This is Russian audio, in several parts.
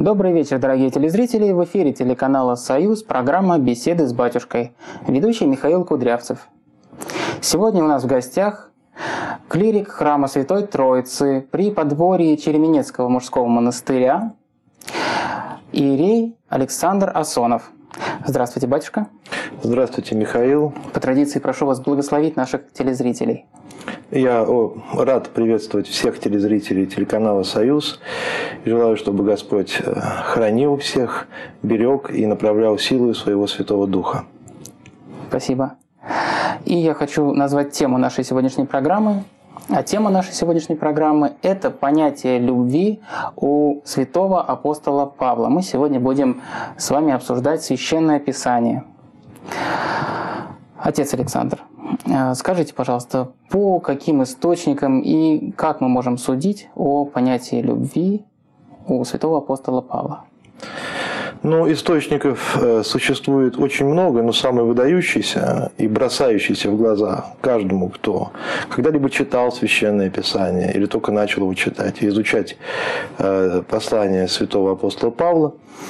Добрый вечер, дорогие телезрители. В эфире телеканала «Союз» программа «Беседы с батюшкой». Ведущий Михаил Кудрявцев. Сегодня у нас в гостях клирик храма Святой Троицы при подворье Череменецкого мужского монастыря иерей Александр Асонов. Здравствуйте, батюшка. Здравствуйте, Михаил. По традиции прошу вас благословить наших телезрителей. Я рад приветствовать всех телезрителей телеканала «Союз». Желаю, чтобы Господь хранил всех, берег и направлял силу своего Святого Духа. Спасибо. И я хочу назвать тему нашей сегодняшней программы. А тема нашей сегодняшней программы – это понятие любви у святого апостола Павла. Мы сегодня будем с вами обсуждать Священное Писание. Отец Александр, скажите, пожалуйста, по каким источникам и как мы можем судить о понятии любви у святого апостола Павла? Ну, источников существует очень много, но самый выдающийся и бросающийся в глаза каждому, кто когда-либо читал Священное Писание или только начал его читать и изучать послание святого апостола Павла,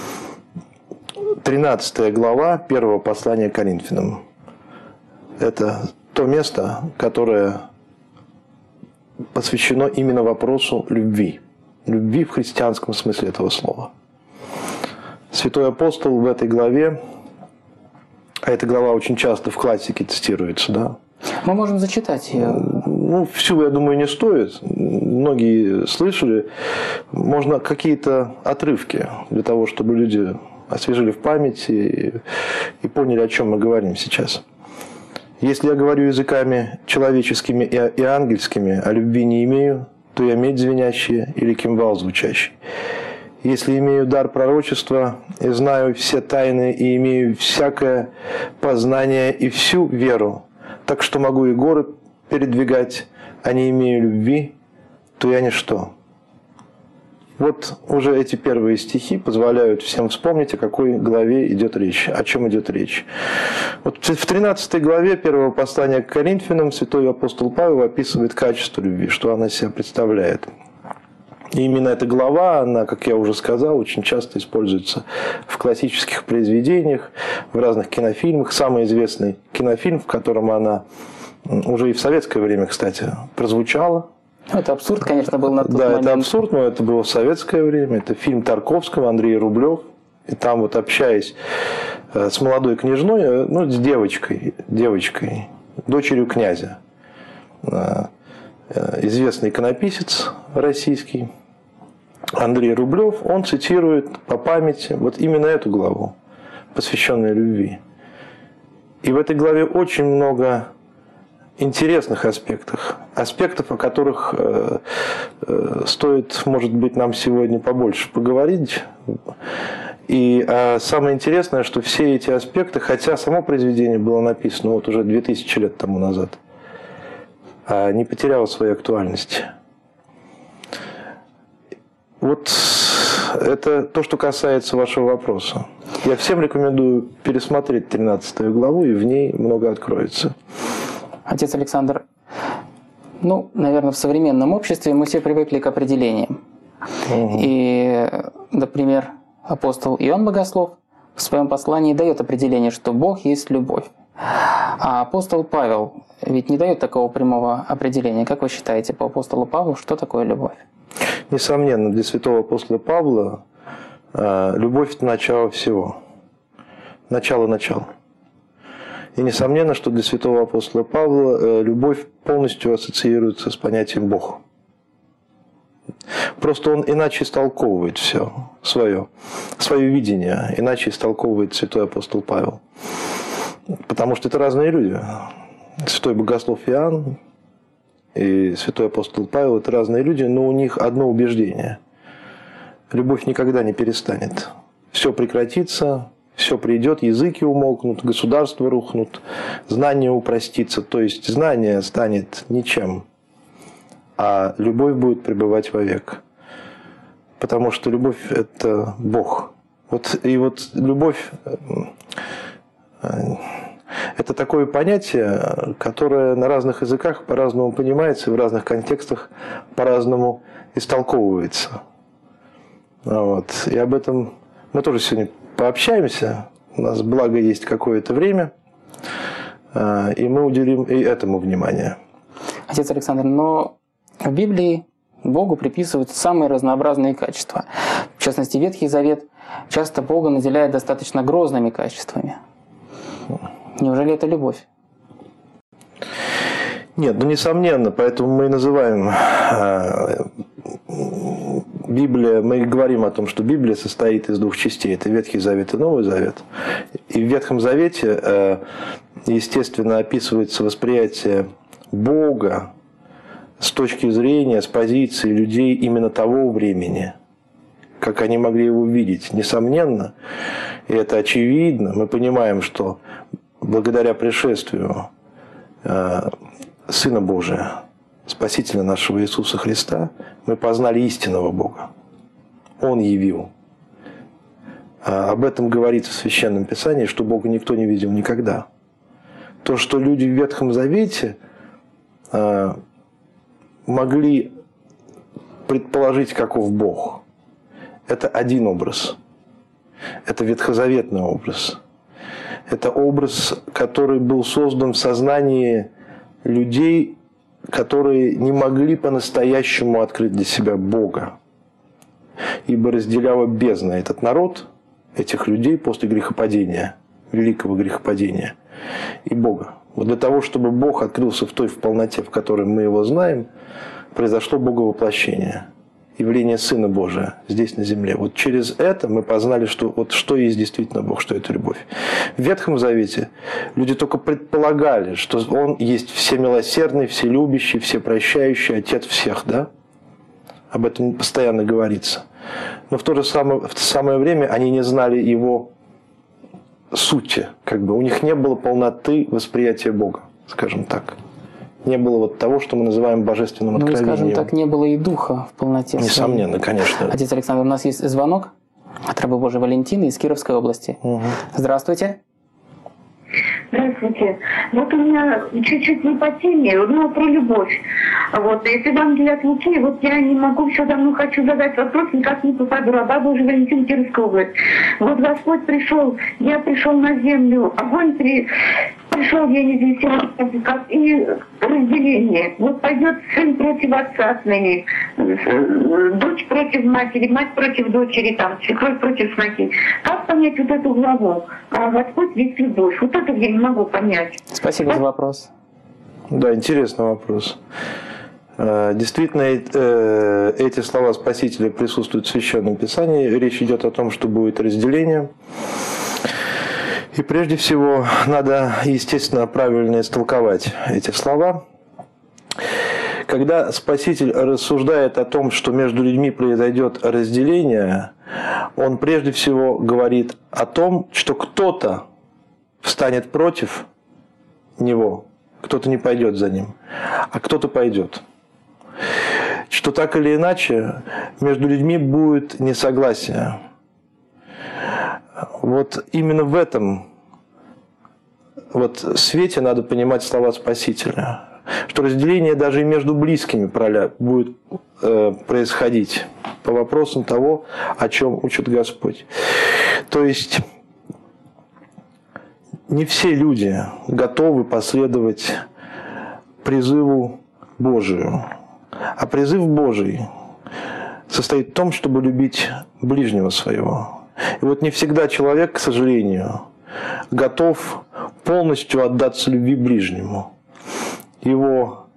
13 глава 1 послания к Коринфянам. Это то место, которое посвящено именно вопросу любви. Любви в христианском смысле этого слова. Святой апостол в этой главе, а эта глава очень часто в классике цитируется, да? Мы можем зачитать ее. Ну, всю, я думаю, не стоит. Многие слышали. Можно какие-то отрывки для того, чтобы люди освежили в памяти и поняли, о чем мы говорим сейчас. Если я говорю языками человеческими и ангельскими, а любви не имею, то я медь звенящая или кимвал звучащий. Если имею дар пророчества и знаю все тайны и имею всякое познание и всю веру, так что могу и горы передвигать, а не имею любви, то я ничто. Вот уже эти первые стихи позволяют всем вспомнить, о какой главе идет речь, о чем идет речь. Вот в 13 главе 1 послания к Коринфянам святой апостол Павел описывает качество любви, что она из себя представляет. И именно эта глава, она, как я уже сказал, очень часто используется в классических произведениях, в разных кинофильмах. Самый известный кинофильм, в котором она уже и в советское время, кстати, прозвучала. Это абсурд, конечно, был на тот момент. Да, это абсурд, но это было в советское время. Это фильм Тарковского, Андрей Рублев. И там вот, общаясь с молодой княжной, ну, с девочкой, дочерью князя, известный иконописец российский Андрей Рублев, он цитирует по памяти вот именно эту главу, посвященную любви. И в этой главе очень много интересных аспектов, о которых стоит, может быть, нам сегодня побольше поговорить. И самое интересное, что все эти аспекты, хотя само произведение было написано вот уже 2000 лет тому назад, не потеряло своей актуальности. Вот это то, что касается вашего вопроса. Я всем рекомендую пересмотреть 13 главу, и в ней много откроется. Отец Александр, ну, наверное, в современном обществе мы все привыкли к определениям. Угу. И, например, апостол Иоанн Богослов в своем послании дает определение, что Бог есть любовь. А апостол Павел ведь не дает такого прямого определения. Как вы считаете, по апостолу Павлу, что такое любовь? Несомненно, для святого апостола Павла любовь – это начало всего. Начало. И несомненно, что для святого апостола Павла любовь полностью ассоциируется с понятием «Бог». Просто он иначе истолковывает все свое видение, иначе истолковывает святой апостол Павел. Потому что это разные люди. Святой Богослов Иоанн и святой апостол Павел – это разные люди, но у них одно убеждение. Любовь никогда не перестанет. Все прекратится, все придет, языки умолкнут, государства рухнут, знание упростится. То есть знание станет ничем, а любовь будет пребывать вовек. Потому что любовь – это Бог. И вот любовь – это такое понятие, которое на разных языках по-разному понимается и в разных контекстах по-разному истолковывается. Вот. И об этом мы тоже сегодня пообщаемся. У нас, благо, есть какое-то время, и мы уделим и этому внимание. Отец Александр, но в Библии Богу приписывают самые разнообразные качества. В частности, Ветхий Завет часто Бога наделяет достаточно грозными качествами. Неужели это любовь? Нет, ну несомненно, поэтому мы и называем Библия, мы говорим о том, что Библия состоит из двух частей. Это Ветхий Завет и Новый Завет. И в Ветхом Завете, естественно, описывается восприятие Бога с точки зрения, с позиции людей именно того времени, как они могли его видеть. Несомненно, и это очевидно, мы понимаем, что благодаря пришествию Сына Божия, Спасителя нашего Иисуса Христа, мы познали истинного Бога. Он явил. Об этом говорится в Священном Писании, что Бога никто не видел никогда. То, что люди в Ветхом Завете могли предположить, каков Бог, это один образ. Это ветхозаветный образ. Это образ, который был создан в сознании людей, которые не могли по-настоящему открыть для себя Бога. Ибо разделяла бездна этот народ, этих людей после грехопадения, великого грехопадения, и Бога. Вот для того, чтобы Бог открылся в той полноте, в которой мы его знаем, произошло боговоплощение, явление Сына Божия здесь на земле. Вот через это мы познали, что вот что есть действительно Бог, что это любовь. В Ветхом Завете люди только предполагали, что Он есть всемилосердный, вселюбящий, всепрощающий, Отец всех, да? Об этом постоянно говорится. Но в то же самое время они не знали Его сути, как бы. У них не было полноты восприятия Бога, скажем так. Не было вот того, что мы называем божественным откровением. Ну, скажем так, не было и духа в полноте. Несомненно, конечно. Отец Александр, у нас есть звонок от рабы Божьей Валентины из Кировской области. Угу. Здравствуйте. Здравствуйте. Вот у меня чуть-чуть не по теме, но про любовь. Вот, если Евангелие от Луки, вот я не могу, все давно хочу задать вопрос, никак не попаду. Раба Божья Валентина, Кировская область. Вот Господь пришел, я пришел на землю, огонь пришел, я не знаю, как и разделение. Вот пойдет сын против отца с ними, дочь против матери, мать против дочери, там, свекровь против снохи. Как понять вот эту главу? А Господь есть любовь. Вот это я не могу понять. Спасибо за вопрос. Да, интересный вопрос. Действительно, эти слова Спасителя присутствуют в Священном Писании. Речь идет о том, что будет разделение. И прежде всего надо, естественно, правильно истолковать эти слова. Когда Спаситель рассуждает о том, что между людьми произойдет разделение, он прежде всего говорит о том, что кто-то встанет против него, кто-то не пойдет за ним, а кто-то пойдет. Что так или иначе между людьми будет несогласие. Вот именно в этом вот свете надо понимать слова Спасителя, что разделение даже и между близкими будет происходить по вопросам того, о чем учит Господь. То есть не все люди готовы последовать призыву Божию, а призыв Божий состоит в том, чтобы любить ближнего своего. И вот не всегда человек, к сожалению, готов полностью отдаться любви ближнему. Его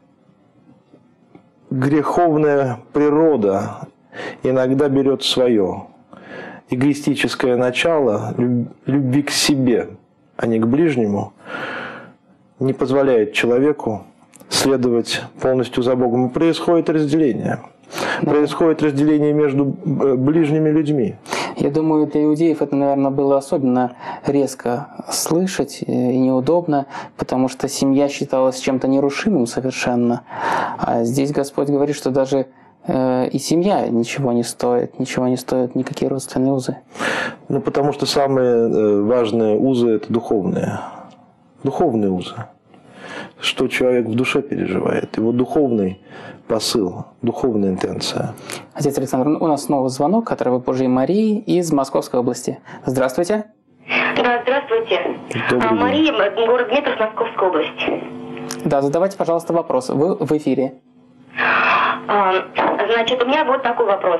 греховная природа иногда берет свое. Эгоистическое начало любви к себе, а не к ближнему, не позволяет человеку следовать полностью за Богом. И происходит разделение. Происходит разделение между ближними людьми. Я думаю, для иудеев это, наверное, было особенно резко слышать и неудобно, потому что семья считалась чем-то нерушимым совершенно. А здесь Господь говорит, что даже и семья ничего не стоит никакие родственные узы. Ну, потому что самые важные узы – это духовные. Духовные узы. что человек в душе переживает, его духовный посыл, духовная интенция. Отец Александр, у нас снова звонок от Рабы Божией Марии из Московской области. Здравствуйте. Да, здравствуйте. Мария, город Дмитров, Московская область. Да, задавайте, пожалуйста, вопрос. Вы в эфире. Значит, у меня вот такой вопрос.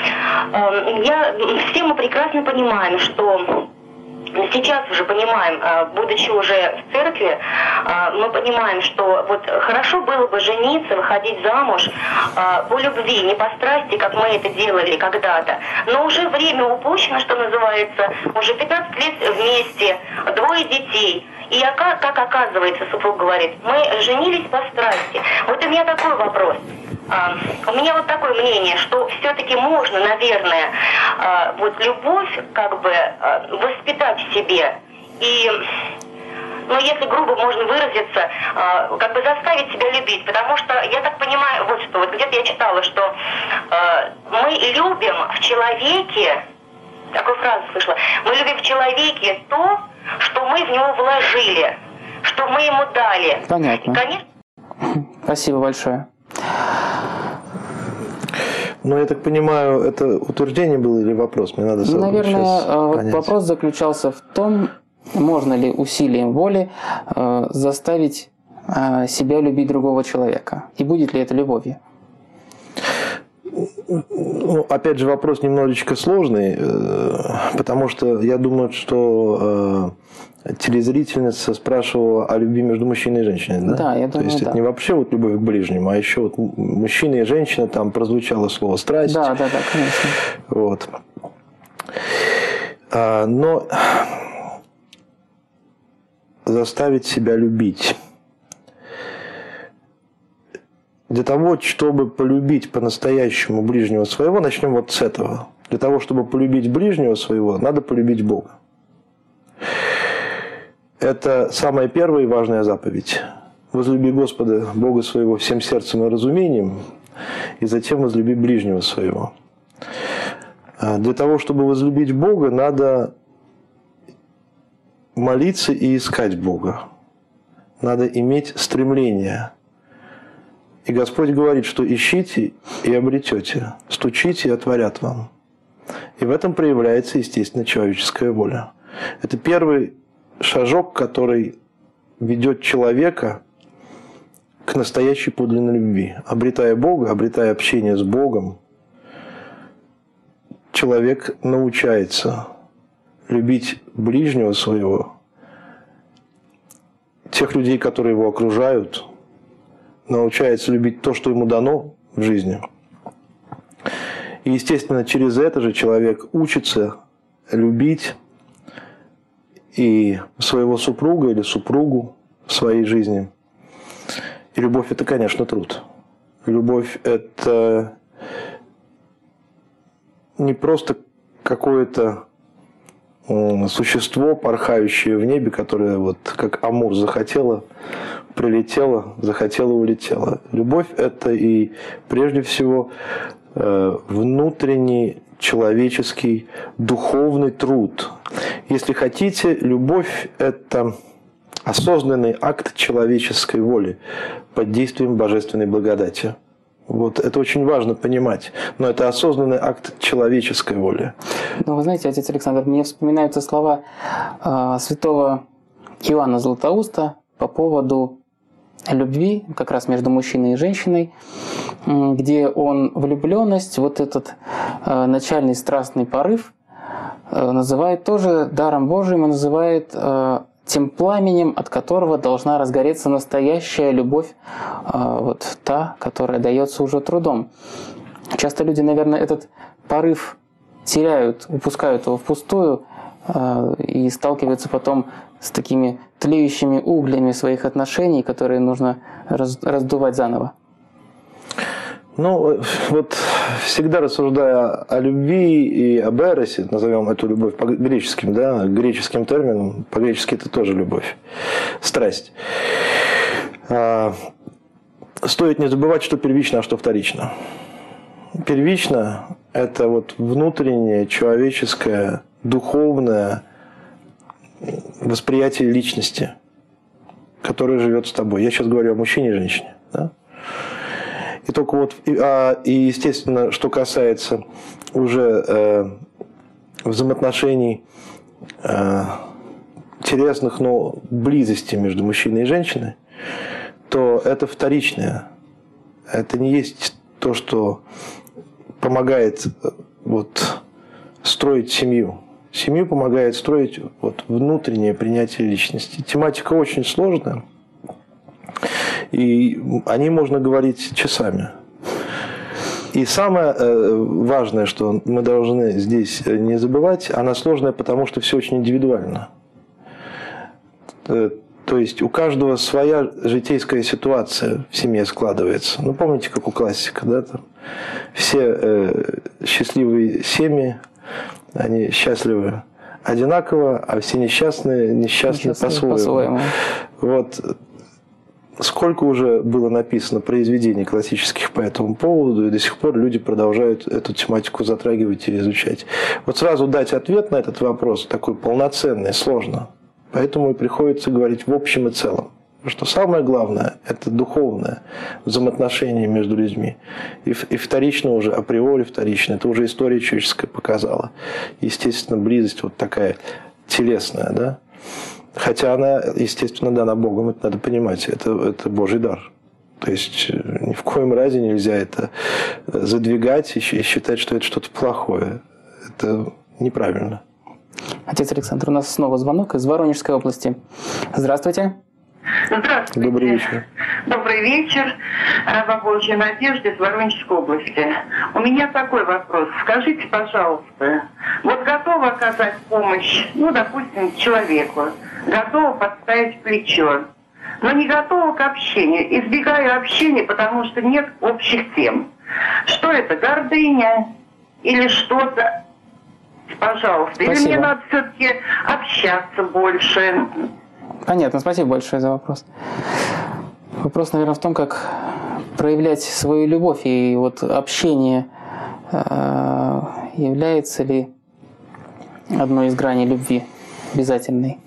Все мы прекрасно понимаем, что сейчас уже понимаем, будучи уже в церкви, мы понимаем, что вот хорошо было бы жениться, выходить замуж по любви, не по страсти, как мы это делали когда-то. Но уже время упущено, что называется, уже 15 лет вместе, 2 детей. И как оказывается, супруг говорит, мы женились по страсти. Вот у меня такой вопрос. У меня вот такое мнение, что все-таки можно, наверное, вот любовь как бы воспитать в себе. И, ну, если грубо можно выразиться, как бы заставить себя любить. Потому что, я так понимаю, вот что, вот где-то я читала, что мы любим в человеке, такую фразу слышала, мы любим в человеке то, что мы в него вложили, что мы ему дали. Понятно. И, конечно... Спасибо большое. Но я так понимаю, это утверждение было или вопрос? Мне надо наверное, вопрос заключался в том, можно ли усилием воли заставить себя любить другого человека. И будет ли это любовью? Ну, опять же, вопрос немножечко сложный, потому что я думаю, что телезрительница спрашивала о любви между мужчиной и женщиной. Да, да, я думаю, то есть это не вообще вот любовь к ближнему, а еще вот мужчина и женщина, там прозвучало слово страсть. Да, конечно. Вот. Но заставить себя любить. Для того, чтобы полюбить по-настоящему ближнего своего, начнем вот с этого. Для того, чтобы полюбить ближнего своего, надо полюбить Бога. Это самая первая и важная заповедь. Возлюби Господа, Бога своего, всем сердцем и разумением, и затем возлюби ближнего своего. Для того, чтобы возлюбить Бога, надо молиться и искать Бога. Надо иметь стремление. И Господь говорит, что ищите и обретете, стучите и отворят вам. И в этом проявляется, естественно, человеческая воля. Это первый шажок, который ведет человека к настоящей подлинной любви. Обретая Бога, обретая общение с Богом, человек научается любить ближнего своего, тех людей, которые его окружают, научается любить то, что ему дано в жизни. И, естественно, через это же человек учится любить и своего супруга или супругу в своей жизни. И любовь – это, конечно, труд. Любовь – это не просто какое-то существо, порхающее в небе, которое вот как Амур захотело, прилетело, захотело, улетело. Любовь – это и прежде всего внутренний человеческий духовный труд. Если хотите, любовь – это осознанный акт человеческой воли под действием божественной благодати. Вот это очень важно понимать. Но это осознанный акт человеческой воли. Ну, вы знаете, отец Александр, мне вспоминаются слова святого Иоанна Златоуста по поводу любви, как раз между мужчиной и женщиной, где он влюбленность, вот этот начальный страстный порыв, называет тоже даром Божиим, и называет тем пламенем, от которого должна разгореться настоящая любовь, вот та, которая дается уже трудом. Часто люди, наверное, этот порыв теряют, упускают его впустую и сталкиваются потом с такими тлеющими углями своих отношений, которые нужно раздувать заново. Ну, вот всегда рассуждая о любви и об эросе, назовем эту любовь по-греческим, да, греческим термином, по-гречески это тоже любовь, страсть. Стоит не забывать, что первично, а что вторично. Первично – это вот внутреннее, человеческое, духовное восприятие личности. который живет с тобой. Я сейчас говорю о мужчине и женщине. Да? И только вот, и естественно, что касается уже взаимоотношений телесных, но близости между мужчиной и женщиной, то это вторичное. Это не есть то, что помогает вот, строить семью. Семью помогает строить вот, внутреннее принятие личности. Тематика очень сложная, и о ней можно говорить часами. И самое важное, что мы должны здесь не забывать, она сложная, потому что все очень индивидуально. То есть у каждого своя житейская ситуация в семье складывается. Ну, помните, как у классика, да? Там все счастливые семьи, они счастливы одинаково, а все несчастные по-своему. Вот сколько уже было написано произведений классических по этому поводу, и до сих пор люди продолжают эту тематику затрагивать и изучать. Вот сразу дать ответ на этот вопрос такой полноценный сложно. Поэтому и приходится говорить в общем и целом. Потому что самое главное – это духовное взаимоотношение между людьми. И вторично уже, априори вторично, это уже история человеческая показала. Естественно, близость вот такая телесная, да? Хотя она, естественно, дана Богом, это надо понимать, это Божий дар. То есть ни в коем разе нельзя это задвигать и считать, что это что-то плохое. Это неправильно. Отец Александр, у нас снова звонок из Воронежской области. Здравствуйте. Здравствуйте. Добрый вечер. Добрый вечер. Раба Божьей Надежды из Воронежской области. У меня такой вопрос. Скажите, пожалуйста, вот готова оказать помощь, ну, допустим, человеку, готова подставить плечо, но не готова к общению. Избегаю общения, потому что нет общих тем. Что это, гордыня или что-то? Пожалуйста. Спасибо. Или мне надо все-таки общаться больше? Понятно, спасибо большое за вопрос. Вопрос, наверное, в том, как проявлять свою любовь. И вот общение является ли одной из граней любви обязательной?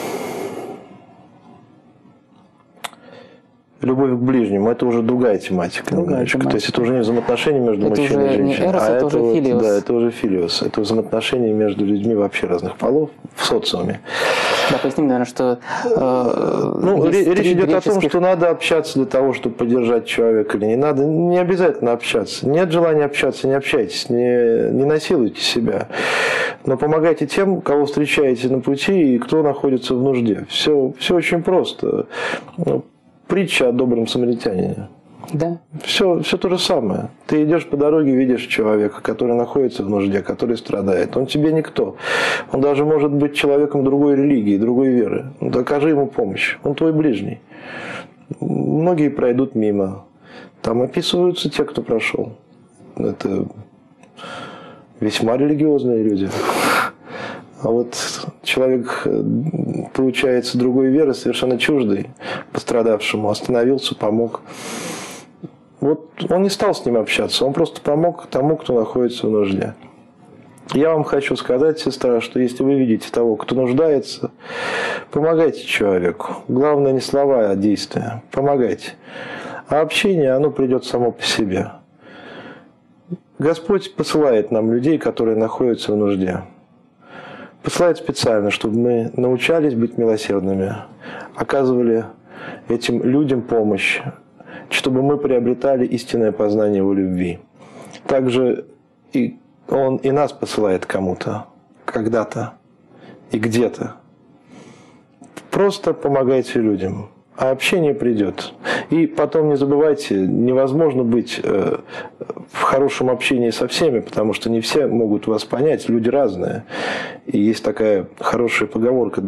Любовь к ближнему – это уже другая тематика. То есть это уже не взаимоотношения между мужчиной и женщиной. Эрос, это уже филиос. Да, это уже филиос. Это взаимоотношения между людьми вообще разных полов в социуме. Да, поясним, наверное, что… речь идет о том, что надо общаться для того, чтобы поддержать человека, или не надо. Не обязательно общаться. Нет желания общаться, не общайтесь, не насилуйте себя. Но помогайте тем, кого встречаете на пути и кто находится в нужде. Все очень просто. Притча о добром самаритянине. Да. Все то же самое. Ты идешь по дороге, видишь человека, который находится в нужде, который страдает. Он тебе никто. Он даже может быть человеком другой религии, другой веры. Ну, окажи ему помощь. Он твой ближний. Многие пройдут мимо. Там описываются те, кто прошел. Это весьма религиозные люди. А вот человек, получается, другой веры, совершенно чуждый пострадавшему, остановился, помог. Вот он не стал с ним общаться, он просто помог тому, кто находится в нужде. Я вам хочу сказать, сестра, что если вы видите того, кто нуждается, помогайте человеку. Главное не слова, а действия. Помогайте. А общение, оно придет само по себе. Господь посылает нам людей, которые находятся в нужде. Посылает специально, чтобы мы научались быть милосердными, оказывали этим людям помощь, чтобы мы приобретали истинное познание его любви. Также Он и нас посылает кому-то, когда-то и где-то. Просто помогайте людям, а общение придет. И потом не забывайте, невозможно быть в хорошем общении со всеми, потому что не все могут вас понять, люди разные. И есть такая хорошая поговорка: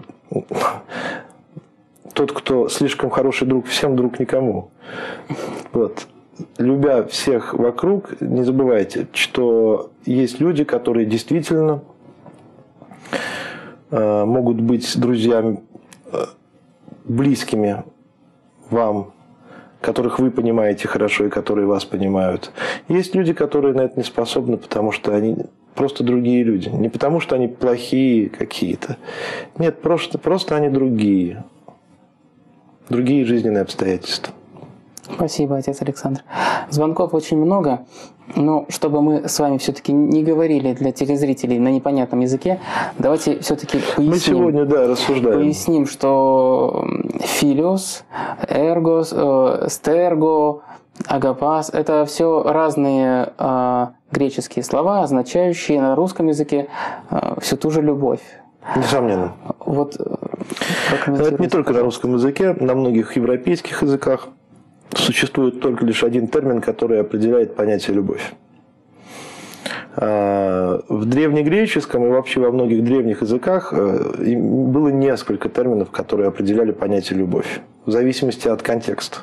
тот, кто слишком хороший друг всем, друг никому. Вот. Любя всех вокруг, не забывайте, что есть люди, которые действительно могут быть друзьями, близкими вам, которых вы понимаете хорошо и которые вас понимают. Есть люди, которые на это не способны, потому что они просто другие люди. Не потому что они плохие какие-то. Нет, просто они другие. другие жизненные обстоятельства. Спасибо, отец Александр. Звонков очень много, но чтобы мы с вами все-таки не говорили для телезрителей на непонятном языке, давайте все-таки поясним. Мы сегодня, рассуждаем. Поясним, что филиос, эргос, стерго, агапас – это все разные греческие слова, означающие на русском языке всю ту же любовь. Несомненно. Вот, это не только на русском языке, на многих европейских языках существует только лишь один термин, который определяет понятие «любовь». В древнегреческом и вообще во многих древних языках было несколько терминов, которые определяли понятие «любовь», в зависимости от контекста,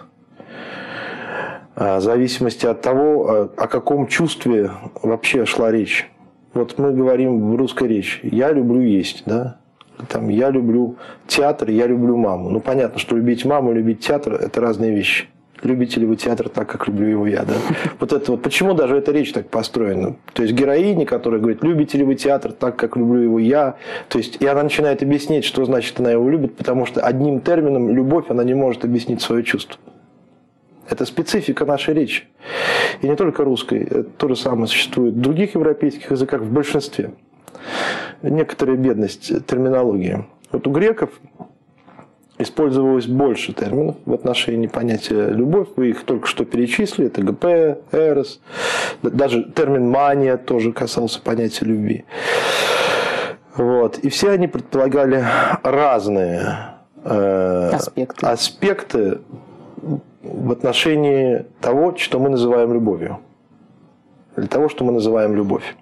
в зависимости от того, о каком чувстве вообще шла речь. Вот мы говорим в русской речи «я люблю есть», да? Там, «я люблю театр», «я люблю маму». Ну, понятно, что любить маму и любить театр – это разные вещи. Любите ли вы театр так, как люблю его я, да? Вот это вот, почему даже эта речь так построена? То есть героиня, которая говорит, любите ли вы театр так, как люблю его я? То есть, и она начинает объяснять, что значит она его любит, потому что одним термином любовь она не может объяснить свое чувство. Это специфика нашей речи. И не только русской, то же самое существует в других европейских языках в большинстве. Некоторая бедность терминологии. Вот у греков использовалось больше терминов в отношении понятия «любовь». Вы их только что перечислили. Это ГП, эрос. Даже термин «мания» тоже касался понятия любви. Вот. И все они предполагали разные аспекты в отношении того, что мы называем любовью. Или того, что мы называем любовь.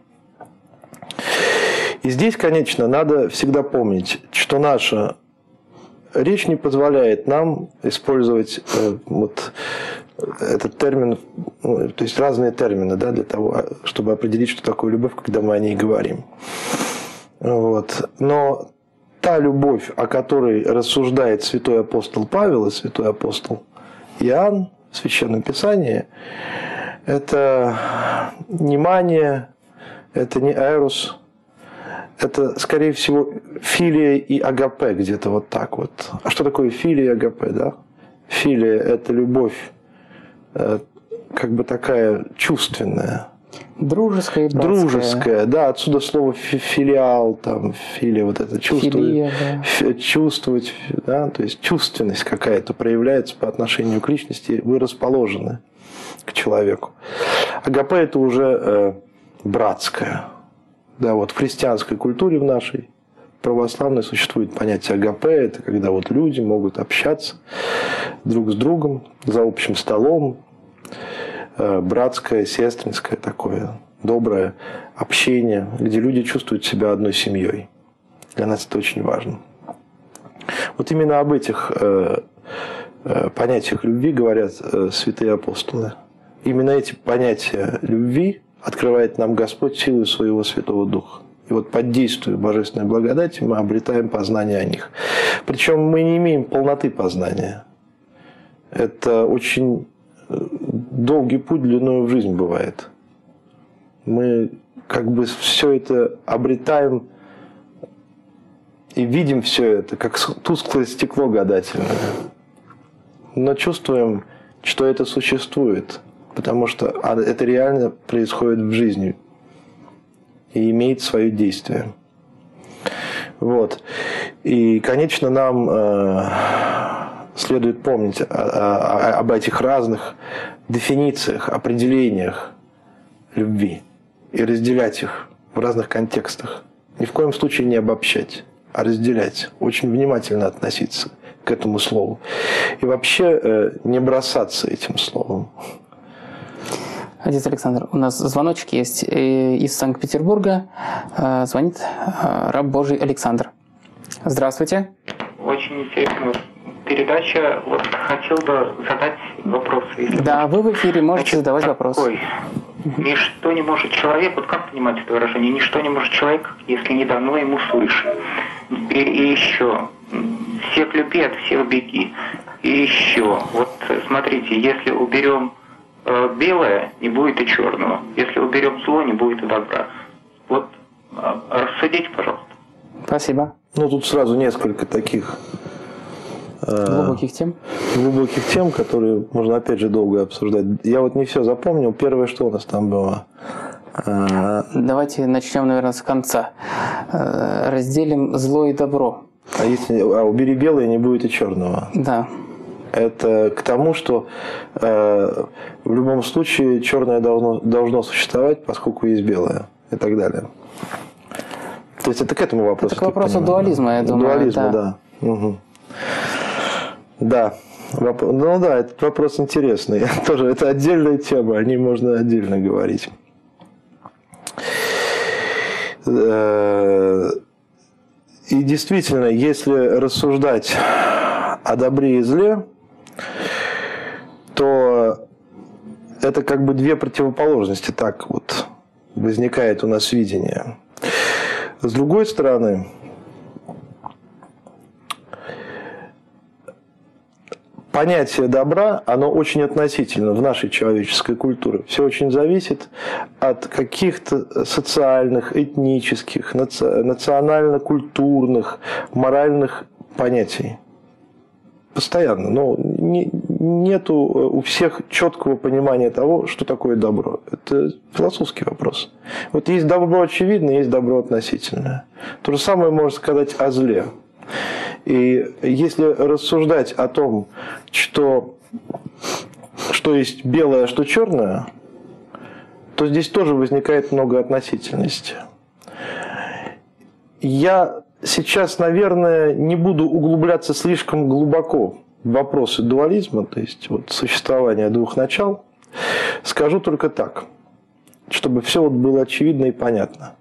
И здесь, конечно, надо всегда помнить, что наша речь не позволяет нам использовать вот этот термин, то есть разные термины, да, для того, чтобы определить, что такое любовь, когда мы о ней говорим. Вот. Но та любовь, о которой рассуждает святой апостол Павел и святой апостол Иоанн в Священном Писании, это не мания, это не эрос, это, скорее всего, филия и агапе, где-то вот так вот. А что такое филия и агапе, да? Филия – это любовь, как бы такая чувственная. Дружеская и братская. Дружеская, да, отсюда слово филиал, там, филия, вот это чувствовать, филия, да. Чувствовать, да, то есть чувственность какая-то проявляется по отношению к личности, вы расположены к человеку. Агапе – это уже братская. Да, вот в христианской культуре в нашей православной существует понятие агапе, это когда вот люди могут общаться друг с другом за общим столом, братское, сестринское такое доброе общение, где люди чувствуют себя одной семьей. Для нас это очень важно. Вот именно об этих понятиях любви говорят святые апостолы. Именно эти понятия любви открывает нам Господь силой своего Святого Духа. И вот под действием Божественной благодати мы обретаем познание о них. Причем мы не имеем полноты познания. Это очень долгий путь длиною в жизнь бывает. Мы как бы все это обретаем и видим все это, как тусклое стекло гадательное. Но чувствуем, что это существует, потому что это реально происходит в жизни и имеет свое действие. Вот. И, конечно, нам следует помнить об этих разных дефинициях, определениях любви и разделять их в разных контекстах. Ни в коем случае не обобщать, а разделять, очень внимательно относиться к этому слову. И вообще не бросаться этим словом. Отец Александр, у нас звоночек есть из Санкт-Петербурга. Звонит раб Божий Александр. Здравствуйте. Очень интересная передача. Вот хотел бы задать вопрос. Да, вы в эфире можете задавать вопрос. Ничто не может человек, вот как понимать это выражение, ничто не может человек, если не дано ему слышать. И еще, всех люби, от всех беги. И еще, вот смотрите, если уберем белое, не будет и черного. Если уберем зло, не будет и добра. Вот рассудите, пожалуйста. Спасибо. Ну, тут сразу несколько таких Глубоких тем? Глубоких тем, которые можно опять же долго обсуждать. Я вот не все запомнил. Первое, что у нас там было? Давайте начнем, наверное, с конца. Разделим зло и добро. Убери белое, не будет и черного. Да. Это к тому, что в любом случае черное должно существовать, поскольку есть белое и так далее. То есть это к этому вопросу. Это к вопросу дуализма, я думаю. Дуализма, да. Угу. Да. Ну да, этот вопрос интересный. Тоже это отдельная тема, о ней можно отдельно говорить. И действительно, если рассуждать о добре и зле, то это как бы две противоположности, так вот возникает у нас видение. С другой стороны, понятие добра, оно очень относительно в нашей человеческой культуре. Все очень зависит от каких-то социальных, этнических, национально-культурных, моральных понятий. Постоянно. Но нету у всех четкого понимания того, что такое добро. Это философский вопрос. Вот есть добро очевидное, есть добро относительное. То же самое можно сказать о зле. И если рассуждать о том, что есть белое, а что черное, то здесь тоже возникает много относительности. Я сейчас, наверное, не буду углубляться слишком глубоко в вопросы дуализма, то есть вот существования двух начал. Скажу только так, чтобы все вот было очевидно и понятно.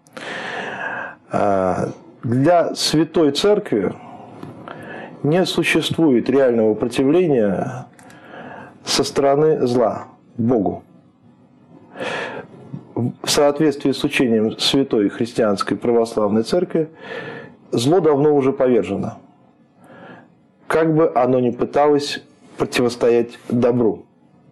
Для Святой Церкви не существует реального противления со стороны зла Богу. В соответствии с учением Святой Христианской Православной Церкви, зло давно уже повержено. Как бы оно ни пыталось противостоять добру.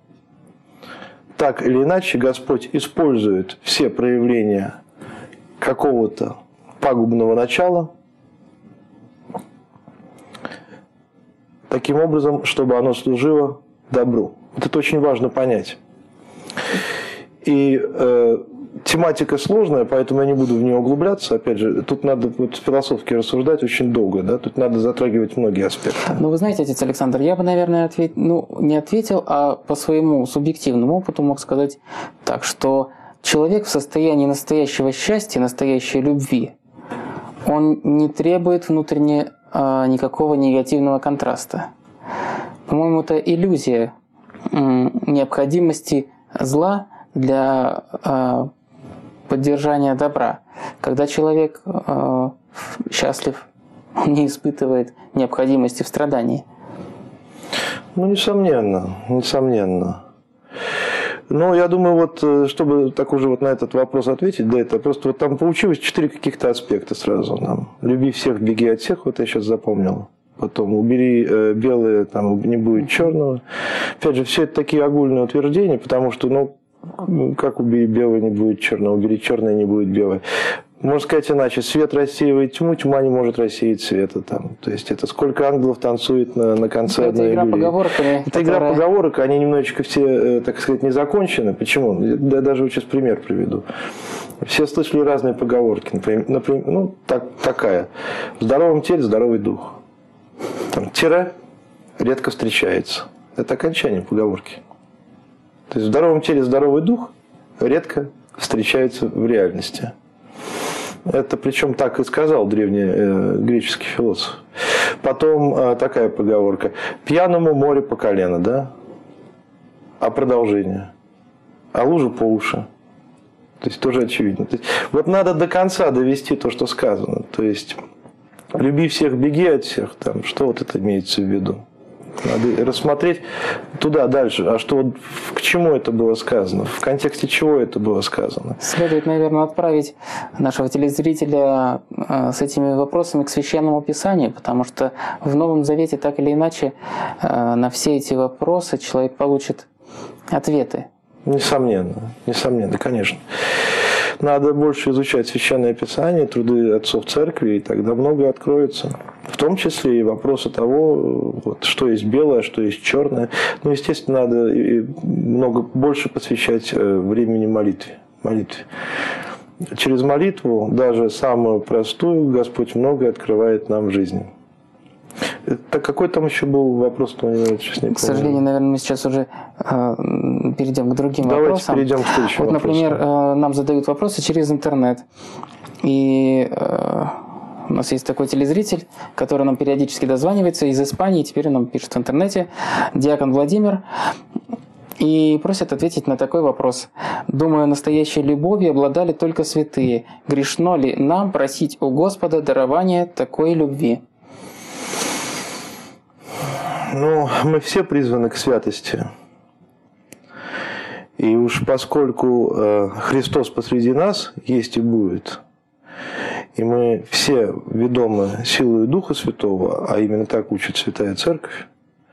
Так или иначе, Господь использует все проявления какого-то пагубного начала таким образом, чтобы оно служило добру. Вот это очень важно понять. И тематика сложная, поэтому я не буду в нее углубляться. Опять же, тут надо философски рассуждать очень долго, да? Тут надо затрагивать многие аспекты. Ну, вы знаете, отец Александр, я бы, наверное, не ответил, а по своему субъективному опыту мог сказать так, что человек в состоянии настоящего счастья, настоящей любви, он не требует внутренне никакого негативного контраста. По-моему, это иллюзия необходимости зла для поддержания добра. Когда человек счастлив, он не испытывает необходимости в страдании. Ну, несомненно, несомненно. Но я думаю, вот, чтобы так уже вот на этот вопрос ответить, да, это просто вот там получилось 4 каких-то аспекта сразу нам. Люби всех, беги от всех, вот я сейчас запомнил. Потом убери белое, там не будет черного. Опять же, все это такие огульные утверждения, потому что, ну, как убери белое, не будет черного, убери черное, не будет белое. Можно сказать иначе, свет рассеивает тьму, тьма не может рассеять света. Там. То есть это сколько ангелов танцует на конце одной игра поговорками. Это игра поговорок, они немножечко все, так сказать, не закончены. Почему? Я даже вот сейчас пример приведу. Все слышали разные поговорки. Например, ну, такая. В здоровом теле здоровый дух. Там, тире редко встречается. Это окончание поговорки. То есть в здоровом теле здоровый дух редко встречается в реальности. Это причем так и сказал древний греческий философ. Потом такая поговорка. Пьяному море по колено, да? А продолжение? А лужа по уши. То есть тоже очевидно. То есть, вот надо до конца довести то, что сказано. То есть люби всех, беги от всех. Там, что вот это имеется в виду? Надо рассмотреть туда дальше. А что вот к чему это было сказано? В контексте чего это было сказано? Следует, наверное, отправить нашего телезрителя с этими вопросами к Священному Писанию, потому что в Новом Завете так или иначе на все эти вопросы человек получит ответы. Несомненно, конечно. Надо больше изучать Священное Писание, труды отцов церкви, и тогда многое откроется. В том числе и вопросы того, вот, что есть белое, что есть черное. Ну, естественно, надо много больше посвящать времени молитве. Через молитву, даже самую простую, Господь многое открывает нам в жизни. Так какой там еще был вопрос? К сожалению, наверное, мы сейчас уже перейдем к другим вопросам. Давайте перейдем к следующему вот, например, нам задают вопросы через интернет. И у нас есть такой телезритель, который нам периодически дозванивается из Испании, теперь он нам пишет в интернете, диакон Владимир, и просит ответить на такой вопрос. Думаю, настоящей любовью обладали только святые. Грешно ли нам просить у Господа дарования такой любви? Ну, мы все призваны к святости. И уж поскольку Христос посреди нас есть и будет, и мы все ведомы силой Духа Святого, а именно так учит Святая Церковь,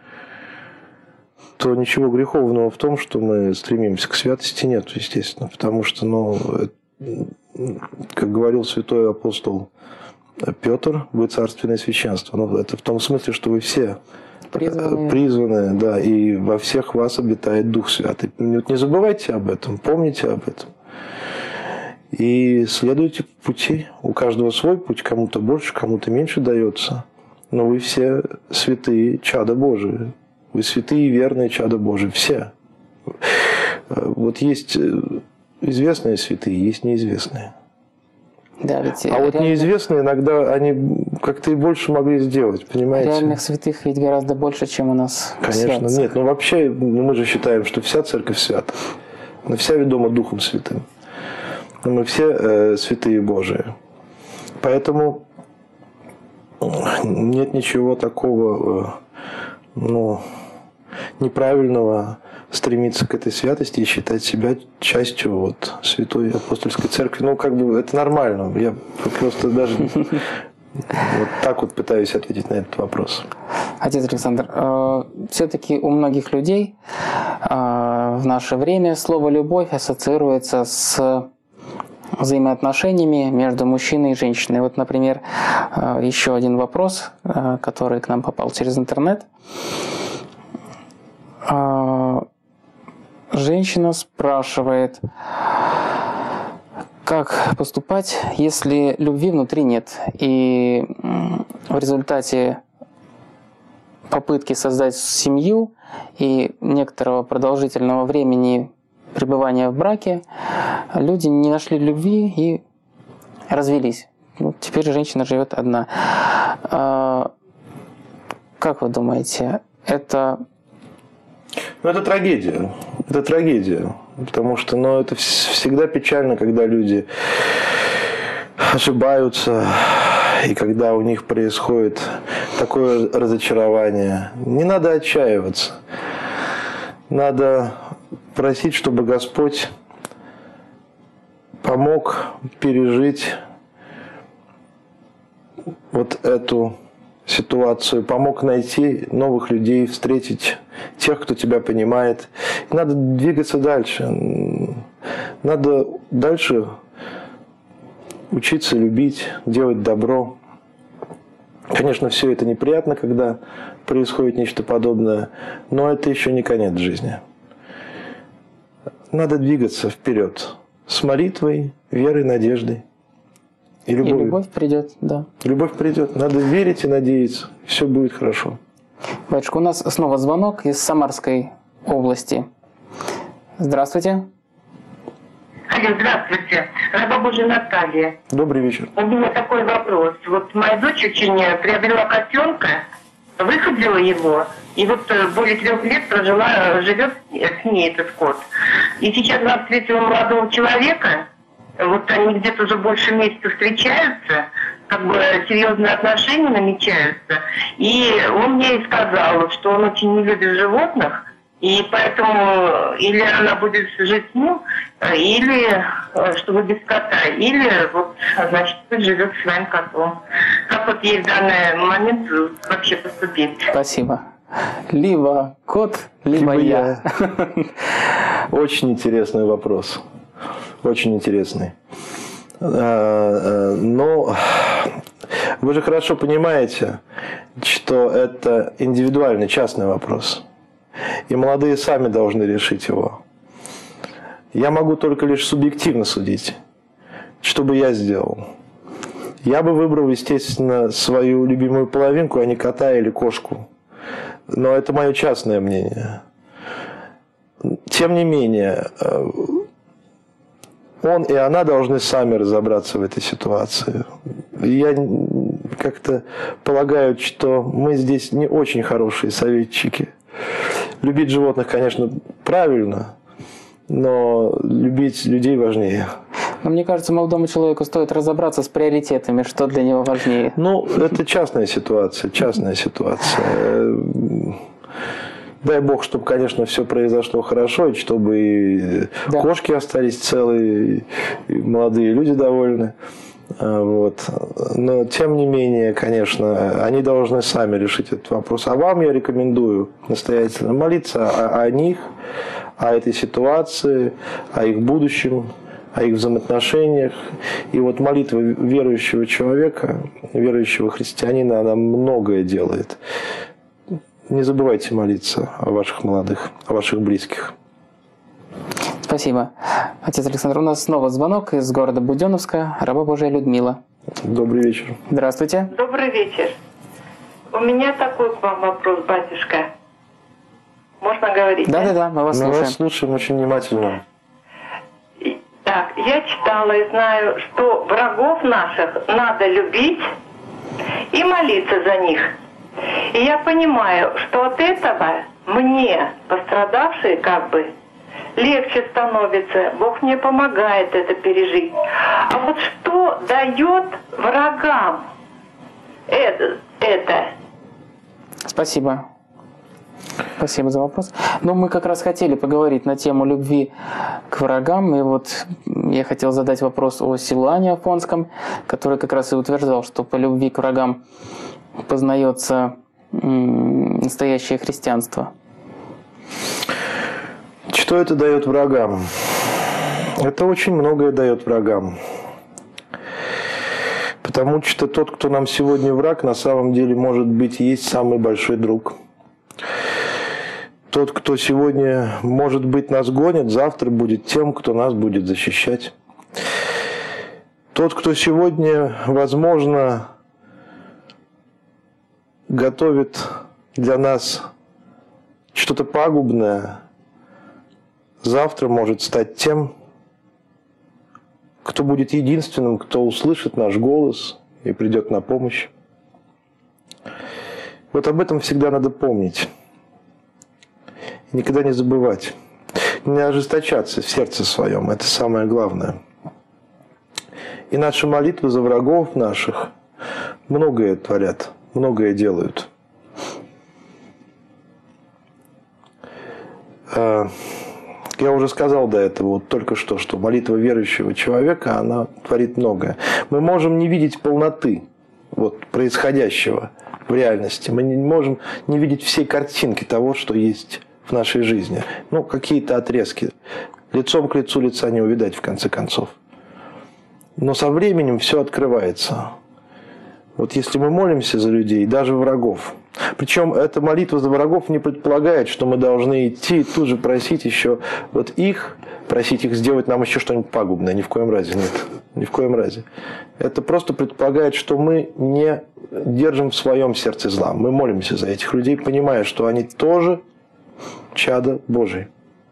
то ничего греховного в том, что мы стремимся к святости, нет, естественно. Потому что, ну, как говорил святой апостол Петр, вы царственное священство. Ну, это в том смысле, что вы все призваны, да, и во всех вас обитает Дух Святый. Не забывайте об этом, помните об этом. И следуйте по пути. У каждого свой путь, кому-то больше, кому-то меньше дается. Но вы все святые чада Божии. Вы святые и верные чада Божии. Все. Вот есть известные святые, есть неизвестные. Да, ведь вот неизвестные иногда они как-то и больше могли сделать, понимаете? Реальных святых ведь гораздо больше, чем у нас. Конечно, святцев. нет. Ну вообще мы же считаем, что вся церковь свята. Она вся ведома Духом Святым. Но мы все святые Божии. Поэтому нет ничего такого неправильного стремиться к этой святости и считать себя частью вот Святой Апостольской Церкви. Ну, как бы это нормально. Я просто даже вот так вот пытаюсь ответить на этот вопрос. Отец Александр, все-таки у многих людей в наше время слово «любовь» ассоциируется с взаимоотношениями между мужчиной и женщиной. Вот, например, еще один вопрос, который к нам попал через интернет. Женщина спрашивает, как поступать, если любви внутри нет, и в результате попытки создать семью и некоторого продолжительного времени пребывания в браке люди не нашли любви и развелись. Вот теперь женщина живет одна. Как вы думаете, это... Ну, это трагедия. Это трагедия. Потому что это всегда печально, когда люди ошибаются, и когда у них происходит такое разочарование. Не надо отчаиваться. Надо просить, чтобы Господь помог пережить вот эту ситуацию, помог найти новых людей, встретить тех, кто тебя понимает. И надо двигаться дальше. Надо дальше учиться любить, делать добро. Конечно, все это неприятно, когда происходит нечто подобное, но это еще не конец жизни. Надо двигаться вперед с молитвой, верой, надеждой. И любовью. И любовь придет, да. Любовь придет. Надо верить и надеяться. Все будет хорошо. Батюшка, у нас снова звонок из Самарской области. Здравствуйте. Алло, здравствуйте. Раба Божия Наталья. Добрый вечер. У меня такой вопрос. Вот моя дочь очень приобрела котенка, выходила его, и вот более 3 лет живет с ней этот кот. И сейчас она встретила молодого человека, вот они где-то уже больше месяца встречаются, как бы серьезные отношения намечаются. И он мне и сказал, что он очень не любит животных, и поэтому или она будет жить с ним, или чтобы без кота, или вот, значит, живет с своим котом. Как вот ей в данный момент вообще поступить? Спасибо. Либо кот, либо я. Очень интересный вопрос. очень интересный. Но вы же хорошо понимаете, что это индивидуальный, частный вопрос. И молодые сами должны решить его. Я могу только лишь субъективно судить. Что бы я сделал? Я бы выбрал, естественно, свою любимую половинку, а не кота или кошку. Но это мое частное мнение. Тем не менее, он и она должны сами разобраться в этой ситуации. Я как-то полагаю, что мы здесь не очень хорошие советчики. Любить животных, конечно, правильно, но любить людей важнее. Но мне кажется, молодому человеку стоит разобраться с приоритетами, что для него важнее. Ну, это частная ситуация, частная ситуация. Дай бог, чтобы, конечно, все произошло хорошо, и чтобы и кошки остались целые, и молодые люди довольны. Вот. Но, тем не менее, конечно, они должны сами решить этот вопрос. А вам я рекомендую настоятельно молиться о них, о этой ситуации, о их будущем, о их взаимоотношениях. И вот молитва верующего человека, верующего христианина, она многое делает. Не забывайте молиться о ваших молодых, о ваших близких. Спасибо. Отец Александр, у нас снова звонок из города Буденновска. Раба Божия Людмила. Добрый вечер. Здравствуйте. Добрый вечер. У меня такой к вам вопрос, батюшка. Можно говорить? Да, мы вас слушаем. Мы вас слушаем очень внимательно. Так, я читала и знаю, что врагов наших надо любить и молиться за них. И я понимаю, что от этого мне, пострадавшей, легче становится. Бог мне помогает это пережить. А вот что дает врагам это? Спасибо. Спасибо за вопрос. Но мы как раз хотели поговорить на тему любви к врагам. И вот я хотел задать вопрос о Силуане Афонском, который как раз и утверждал, что по любви к врагам познается настоящее христианство. Что это дает врагам? Это очень многое дает врагам. Потому что тот, кто нам сегодня враг, на самом деле, может быть, есть самый большой друг. Тот, кто сегодня, может быть, нас гонит, завтра будет тем, кто нас будет защищать. Тот, кто сегодня, возможно, готовит для нас что-то пагубное, завтра может стать тем, кто будет единственным, кто услышит наш голос и придет на помощь. Вот об этом всегда надо помнить. И никогда не забывать. Не ожесточаться в сердце своем. Это самое главное. И наши молитвы за врагов наших многое творят, многое делают. Я уже сказал до этого, вот только что молитва верующего человека, она творит многое. Мы можем не видеть полноты происходящего в реальности. Мы не можем не видеть всей картинки того, что есть в нашей жизни. Какие-то отрезки. Лицом к лицу лица не увидать, в конце концов. Но со временем все открывается. Вот если мы молимся за людей, даже врагов. Причем эта молитва за врагов не предполагает, что мы должны идти и тут же просить еще просить их сделать нам еще что-нибудь пагубное. Ни в коем разе нет. Ни в коем разе. Это просто предполагает, что мы не держим в своем сердце зла. Мы молимся за этих людей, понимая, что они тоже чадо Божие.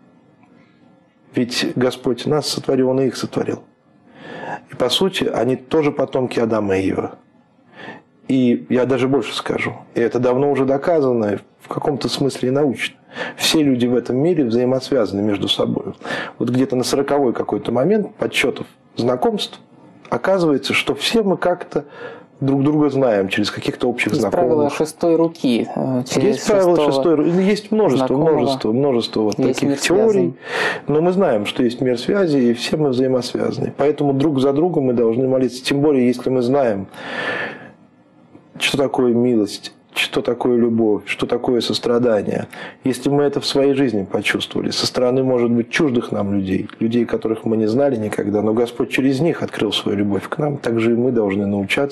Ведь Господь нас сотворил, Он и их сотворил. И по сути, они тоже потомки Адама и Евы. И я даже больше скажу, и это давно уже доказано, в каком-то смысле и научно. Все люди в этом мире взаимосвязаны между собой. Вот где-то на 40-й какой-то момент подсчетов знакомств оказывается, что все мы как-то друг друга знаем через каких-то общих знакомых. Есть правила шестой руки. Есть правила шестой руки. Есть множество таких теорий. Но мы знаем, что есть мир связи, и все мы взаимосвязаны. Поэтому друг за другом мы должны молиться. Тем более, если мы знаем, что такое милость, что такое любовь, что такое сострадание, если мы это в своей жизни почувствовали, со стороны, может быть, чуждых нам людей, людей, которых мы не знали никогда, но Господь через них открыл свою любовь к нам, также и мы должны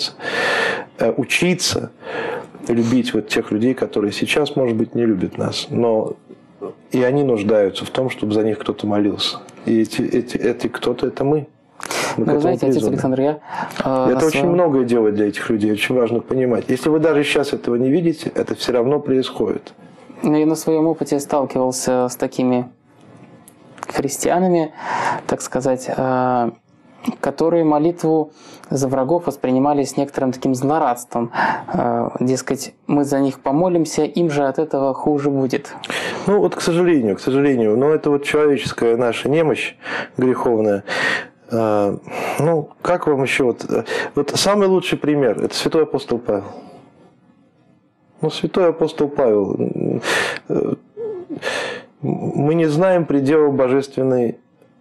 учиться любить вот тех людей, которые сейчас, может быть, не любят нас, но и они нуждаются в том, чтобы за них кто-то молился. И эти кто-то – это мы. Вы знаете, отец Александр, это очень многое делать для этих людей, очень важно понимать. Если вы даже сейчас этого не видите, это все равно происходит. Я на своем опыте сталкивался с такими христианами, так сказать, которые молитву за врагов воспринимали с некоторым таким злорадством. Дескать, мы за них помолимся, им же от этого хуже будет. Ну вот, к сожалению, но это вот человеческая наша немощь греховная. Ну, как вам еще? Вот самый лучший пример – это святой апостол Павел. Ну, святой апостол Павел. Мы не знаем предела божественной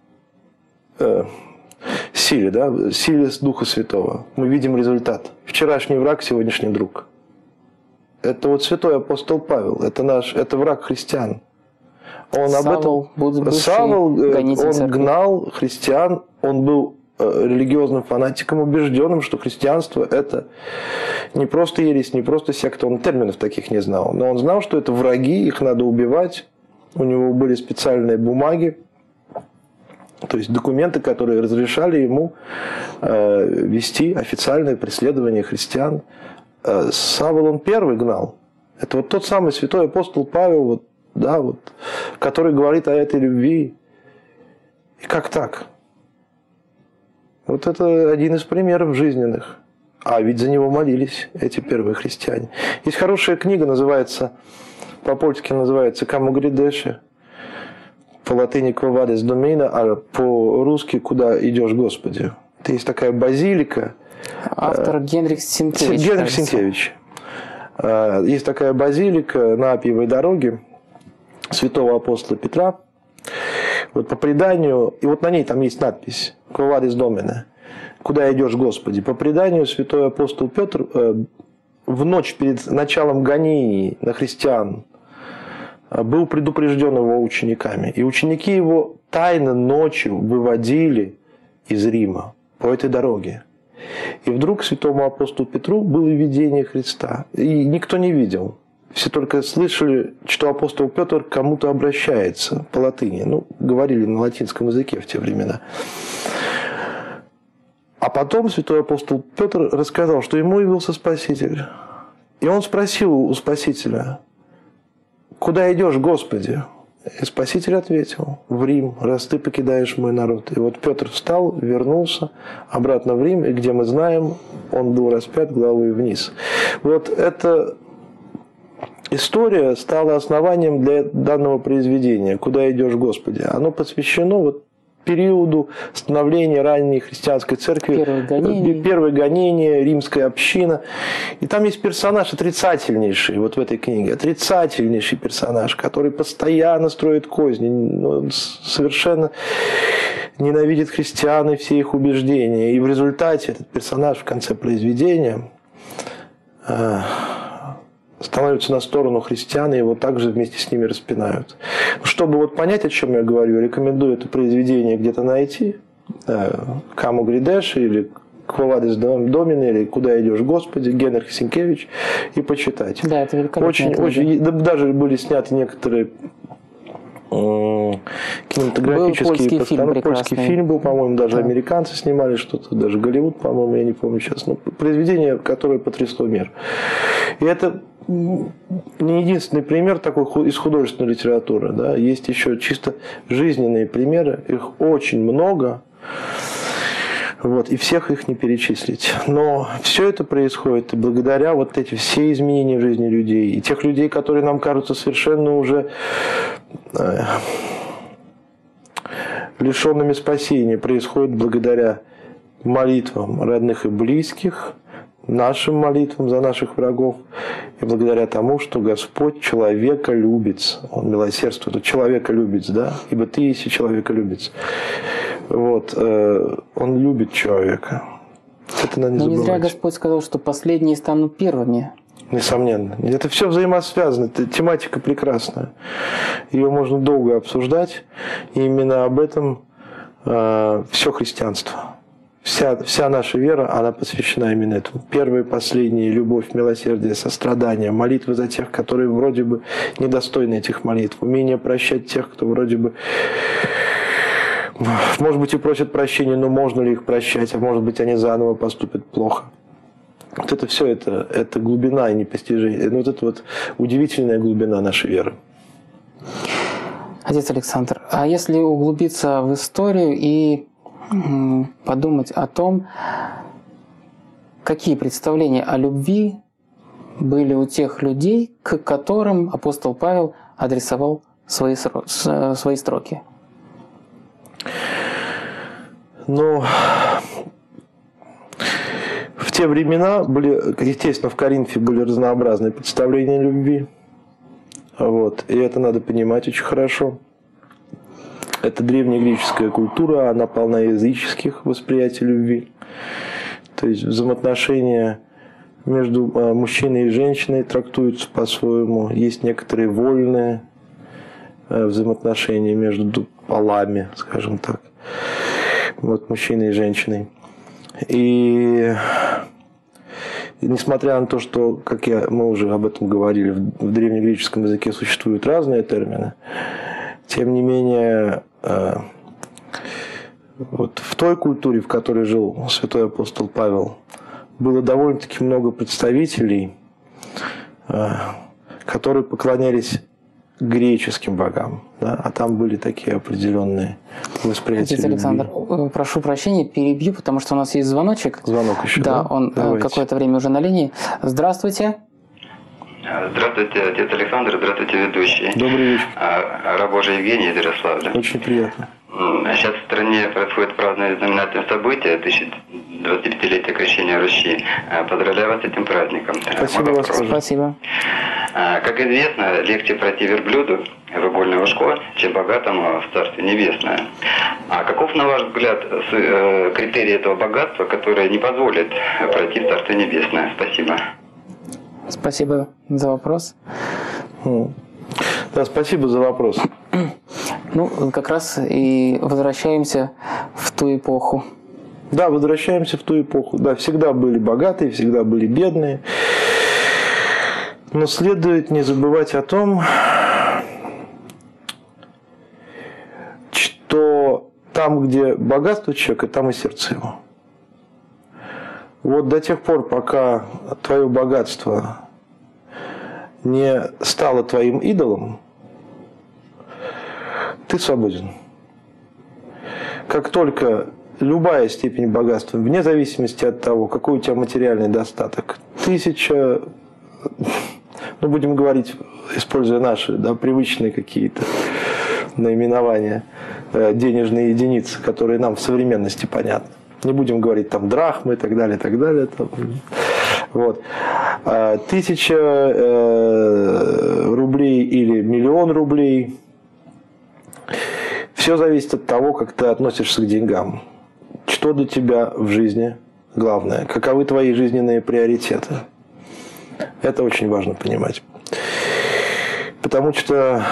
силе, да? Силе Духа Святого. Мы видим результат. Вчерашний враг, сегодняшний друг. Это вот святой апостол Павел. Это враг христиан. Савол, он гнал христиан, он был религиозным фанатиком, убежденным, что христианство – это не просто ересь, не просто секта, он терминов таких не знал, но он знал, что это враги, их надо убивать, у него были специальные бумаги, то есть документы, которые разрешали ему вести официальное преследование христиан. Савол он первый гнал. Это вот тот самый святой апостол Павел, который говорит о этой любви. И как так? Вот это один из примеров жизненных. А ведь за него молились эти первые христиане. Есть хорошая книга, по-польски называется «Каму гридеши», по латыни «Quo vadis Domine», а по-русски «Куда идешь, Господи». Это есть такая базилика. Автор Генрих Сенкевич. Генрих Сенкевич. Есть такая базилика на Апиевой дороге святого апостола Петра. Вот по преданию, и вот на ней там есть надпись «Quo vadis Domine», «Куда идешь, Господи». По преданию святой апостол Петр в ночь перед началом гонений на христиан был предупрежден его учениками. И ученики его тайно ночью выводили из Рима по этой дороге. И вдруг святому апостолу Петру было видение Христа. И никто не видел. Все только слышали, что апостол Петр к кому-то обращается по латыни. Ну, говорили на латинском языке в те времена. А потом святой апостол Петр рассказал, что ему явился Спаситель. И он спросил у Спасителя: «Куда идешь, Господи?» И Спаситель ответил: «В Рим, раз ты покидаешь мой народ». И вот Петр встал, вернулся обратно в Рим, и где мы знаем, он был распят головой вниз. Вот эта история стала основанием для данного произведения «Куда идешь, Господи?». Оно посвящено периоду становления ранней христианской церкви, первое гонение, римская община. И там есть персонаж отрицательнейший, вот в этой книге, отрицательнейший персонаж, который постоянно строит козни, он совершенно ненавидит христиан и все их убеждения. И в результате этот персонаж в конце произведения становятся на сторону христиан, и его также вместе с ними распинают. Чтобы понять, о чем я говорю, рекомендую это произведение где-то найти. «Каму гридеши» или «Quo vadis Domine» или «Куда идешь, Господи», Генрих Сенкевич, и почитать. Да, это великолепно. Даже были сняты некоторые кинематографические постановки. Польский фильм был, по-моему, даже американцы снимали что-то, даже Голливуд, по-моему, я не помню сейчас. Но произведение, которое потрясло мир. И это не единственный пример такой из художественной литературы. Да? Есть еще чисто жизненные примеры, их очень много. И всех их не перечислить. Но все это происходит и благодаря эти все изменения в жизни людей. И тех людей, которые нам кажутся совершенно уже лишенными спасения, происходит благодаря молитвам родных и близких, нашим молитвам за наших врагов, и благодаря тому, что Господь человека любит. Он милосердствует, человека любит, да? Ибо ты есть человека любит. Он любит человека. Это надо не забывать. Не зря Господь сказал, что последние станут первыми. Несомненно. Это все взаимосвязано. Это тематика прекрасная. Ее можно долго обсуждать. И именно об этом все христианство. Вся наша вера, она посвящена именно этому. Первое, последнее, любовь, милосердие, сострадание, молитвы за тех, которые вроде бы недостойны этих молитв, умение прощать тех, кто вроде бы, может быть, и просят прощения, но можно ли их прощать, а может быть, они заново поступят плохо. Вот это все, это глубина и непостижение. Вот это вот удивительная глубина нашей веры. Отец Александр, а если углубиться в историю и подумать о том, какие представления о любви были у тех людей, к которым апостол Павел адресовал свои строки? Ну, в те времена были, естественно, в Коринфе были разнообразные представления о любви. Вот. И это надо понимать очень хорошо. Это древнегреческая культура, она полна языческих восприятий любви. То есть взаимоотношения между мужчиной и женщиной трактуются по-своему. Есть некоторые вольные взаимоотношения между полами, скажем так. Вот мужчиной и женщиной. И несмотря на то, что, как мы уже об этом говорили, в древнегреческом языке существуют разные термины, тем не менее, вот в той культуре, в которой жил святой апостол Павел, было довольно-таки много представителей, которые поклонялись греческим богам, да? А там были такие определенные восприятия. Отец Александр, прошу прощения, перебью, потому что у нас есть звоночек. Звонок еще, да? Он какое-то время уже на линии. Здравствуйте. Здравствуйте, отец Александр, здравствуйте, ведущий. Добрый вечер. Раб Божий Евгений из Ярославля. Очень приятно. Сейчас в стране происходит празднование знаменательного события, 1025-летие крещения Руси. Поздравляю вас с этим праздником. Спасибо вас тоже. Спасибо. Как известно, легче пройти верблюду в игольное ушко, чем богатому в Царстве Небесное. А каков, на ваш взгляд, критерий этого богатства, которое не позволит пройти в Царствие Небесное? Спасибо. Спасибо за вопрос. Да, спасибо за вопрос. Ну, как раз и возвращаемся в ту эпоху. Да, возвращаемся в ту эпоху. Да, всегда были богатые, всегда были бедные. Но следует не забывать о том, что там, где богатство человека, там и сердце его. Вот до тех пор, пока твое богатство не стало твоим идолом, ты свободен. Как только любая степень богатства, вне зависимости от того, какой у тебя материальный достаток, 1000, ну будем говорить, используя наши, да, привычные какие-то наименования, денежные единицы, которые нам в современности понятны. Не будем говорить там драхмы и так далее, так далее. Там. Вот. 1000 рублей или 1 000 000 рублей. Все зависит от того, как ты относишься к деньгам. Что для тебя в жизни главное? Каковы твои жизненные приоритеты? Это очень важно понимать. Потому что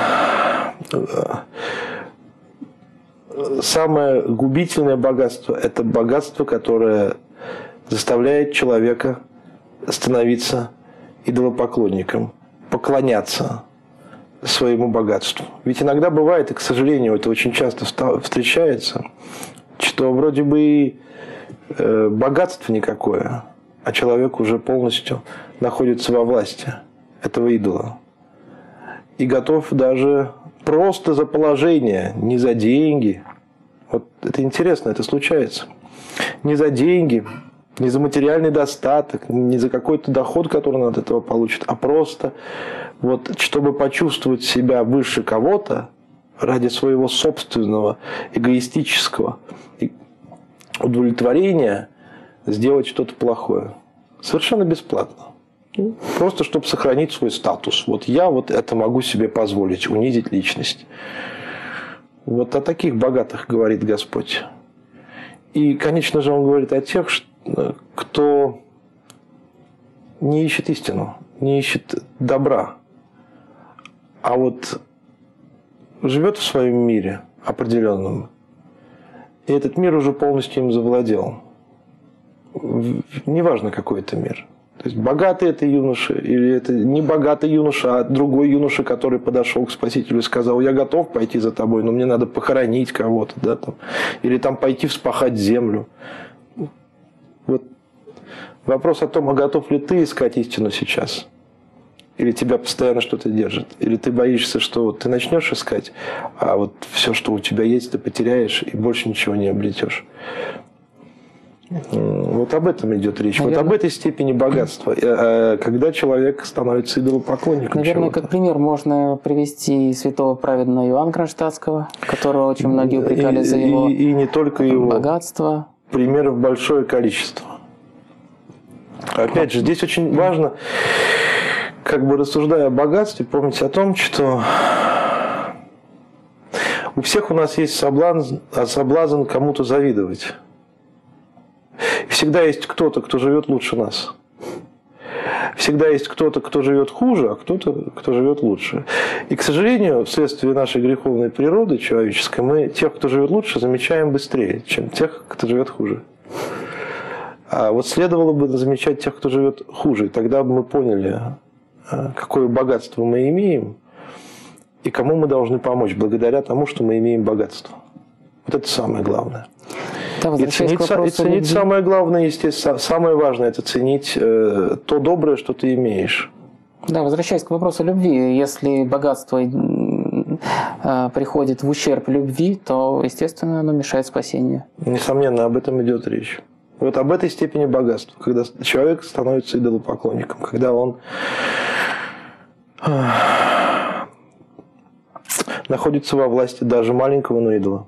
самое губительное богатство – это богатство, которое заставляет человека становиться идолопоклонником, поклоняться своему богатству. Ведь иногда бывает, и, к сожалению, это очень часто встречается, что вроде бы и богатство никакое, а человек уже полностью находится во власти этого идола. И готов даже просто за положение, не за деньги. Вот это интересно, это случается. Не за деньги, не за материальный достаток, не за какой-то доход, который он от этого получит, а просто вот, чтобы почувствовать себя выше кого-то ради своего собственного эгоистического удовлетворения сделать что-то плохое. Совершенно бесплатно. Просто чтобы сохранить свой статус. Вот я вот это могу себе позволить, унизить личность. Вот о таких богатых говорит Господь. И, конечно же, Он говорит о тех, кто не ищет истину, не ищет добра, а вот живет в своем мире определенном, и этот мир уже полностью им завладел. Неважно, какой это мир. То есть богатый это юноша, или это не богатый юноша, а другой юноша, который подошел к Спасителю и сказал: я готов пойти за тобой, но мне надо похоронить кого-то, да, там, или там пойти вспахать землю. Вот вопрос о том, а готов ли ты искать истину сейчас? Или тебя постоянно что-то держит? Или ты боишься, что вот ты начнешь искать, а вот все, что у тебя есть, ты потеряешь и больше ничего не обретешь? Вот об этом идет речь. Наверное, вот об этой степени богатства, когда человек становится идолопоклонником. Наверное, как пример можно привести святого праведного Иоанна Кронштадтского, которого очень многие упрекали за его и не только его богатство. Примеров большое количество. Опять же, здесь очень важно, как бы рассуждая о богатстве, помнить о том, что у всех у нас есть соблазн кому-то завидовать. Всегда есть кто-то, кто живет лучше нас. Всегда есть кто-то, кто живет хуже, а кто-то, кто живет лучше. И, к сожалению, вследствие нашей греховной природы человеческой, мы тех, кто живет лучше, замечаем быстрее, чем тех, кто живет хуже. А вот следовало бы замечать тех, кто живет хуже. И тогда бы мы поняли, какое богатство мы имеем и кому мы должны помочь, благодаря тому, что мы имеем богатство. Вот это самое главное. Да, и ценить самое главное, естественно, самое важное – это ценить то доброе, что ты имеешь. Да, возвращаясь к вопросу любви, если богатство приходит в ущерб любви, то, естественно, оно мешает спасению. Несомненно, об этом идет речь. Вот об этой степени богатства, когда человек становится идолопоклонником, когда он находится во власти даже маленького, но идола.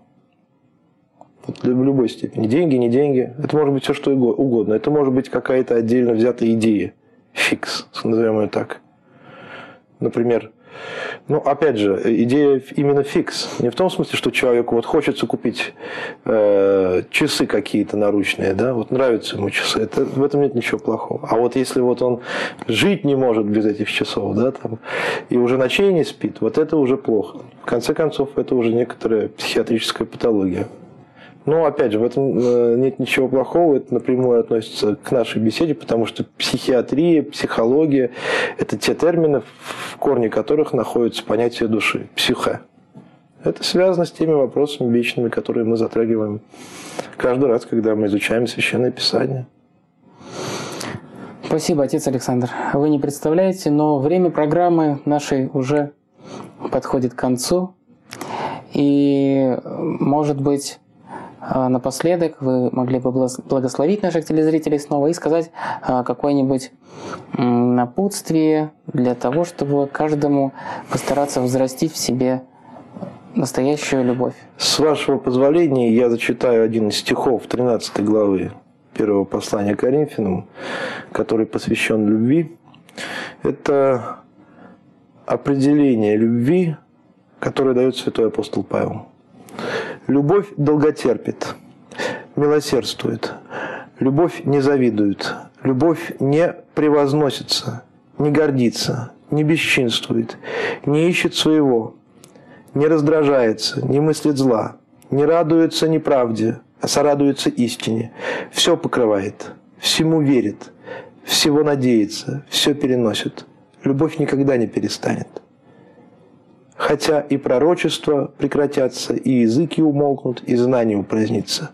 В любой степени. Деньги, не деньги. Это может быть все, что угодно. Это может быть какая-то отдельно взятая идея. Фикс, назовем ее так. Например, опять же, идея именно фикс. Не в том смысле, что человеку вот хочется купить часы какие-то наручные, да, вот нравятся ему часы. В этом нет ничего плохого. А вот если вот он жить не может без этих часов, да, там, и уже ночей не спит, вот это уже плохо. В конце концов, это уже некоторая психиатрическая патология. Но, опять же, в этом нет ничего плохого, это напрямую относится к нашей беседе, потому что психиатрия, психология – это те термины, в корне которых находится понятие души, психе. Это связано с теми вопросами вечными, которые мы затрагиваем каждый раз, когда мы изучаем Священное Писание. Спасибо, отец Александр. Вы не представляете, но время программы нашей уже подходит к концу. И, может быть, напоследок вы могли бы благословить наших телезрителей снова и сказать какое-нибудь напутствие для того, чтобы каждому постараться взрастить в себе настоящую любовь. С вашего позволения я зачитаю один из стихов 13 главы первого послания к Коринфянам, который посвящен любви. Это определение любви, которое дает святой апостол Павел. Любовь долготерпит, милосердствует, любовь не завидует, любовь не превозносится, не гордится, не бесчинствует, не ищет своего, не раздражается, не мыслит зла, не радуется неправде, а сорадуется истине, все покрывает, всему верит, всего надеется, все переносит. Любовь никогда не перестанет. Хотя и пророчества прекратятся, и языки умолкнут, и знание упразднится.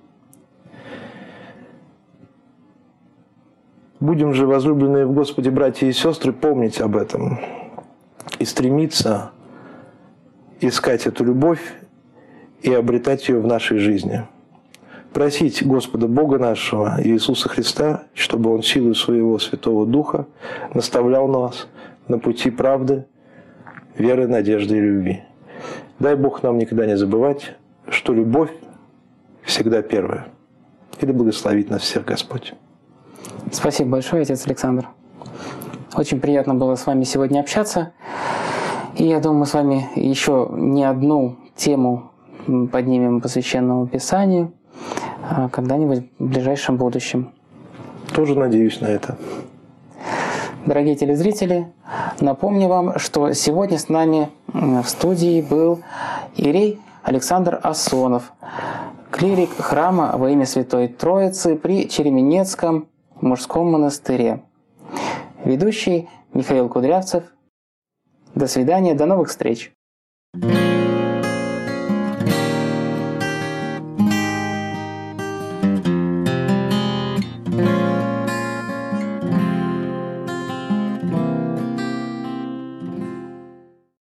Будем же, возлюбленные в Господе братья и сестры, помнить об этом и стремиться искать эту любовь и обретать ее в нашей жизни. Просить Господа Бога нашего, Иисуса Христа, чтобы Он силой Своего Святого Духа наставлял нас на пути правды, веры, надежды и любви. Дай Бог нам никогда не забывать, что любовь всегда первая. И да благословит нас всех Господь. Спасибо большое, отец Александр. Очень приятно было с вами сегодня общаться. И я думаю, мы с вами еще не одну тему поднимем по Священному Писанию когда-нибудь в ближайшем будущем. Тоже надеюсь на это. Дорогие телезрители, напомню вам, что сегодня с нами в студии был иерей Александр Асонов, клирик храма во имя Святой Троицы при Череменецком мужском монастыре. Ведущий Михаил Кудрявцев. До свидания, до новых встреч!